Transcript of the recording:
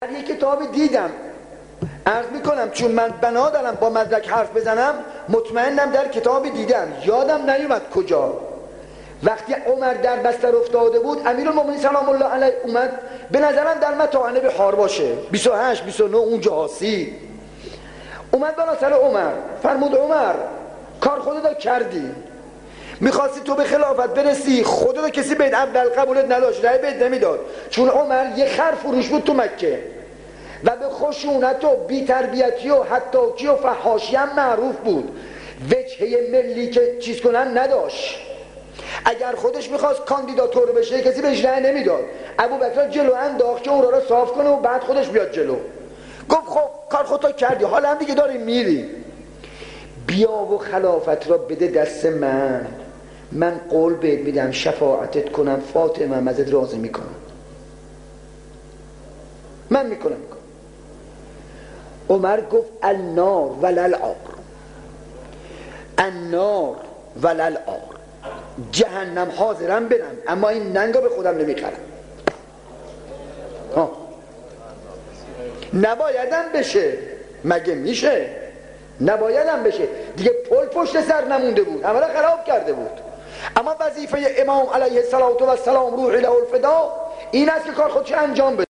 یک کتابی دیدم، عرض میکنم چون من بنا دارم با مدرک حرف بزنم، مطمئنم در کتابی دیدم، یادم نیومد کجا. وقتی عمر در بستر افتاده بود، امیرالمومنین سلام الله علیه اومد، به نظرم در مطاعنه به حار باشه 28 29 اونجا هاسی، اومد بالا سر عمر، فرمود عمر کار خودت کردی، میخواستی تو به خلافت برسی، خودت کسی بید اول قبولت نداشت، رای بید نمیداد، چون عمر یه خر فروش بود تو مکه و به خشونت و بی‌تربیتی و حتاکی و فحاشی هم معروف بود، وجهه ملی که چیز کنن نداشت. اگر خودش میخواست کاندیداتور بشه کسی بهش رای نمیداد، ابوبکر جلو انداخت که اون را صاف کنه و بعد خودش بیاد جلو. گفت خب کار خودت کردی، حالا هم دیگه داری میری، بیا و خلافت را بده دست من قول بهت میدم شفاعتت کنم، فاطمه ازت راضی میکنم، من میکنم. عمر گفت النار وللعار، النار وللعار، جهنم حاضرم برم اما این ننگا به خودم نمیخرم. نبایدم بشه، مگه میشه؟ نبایدم بشه دیگه، پل پشت سر نمونده بود، عملا خراب کرده بود. اما وظیفه امام علیه السلام روح له الفدا این است که کار خودش انجام بده.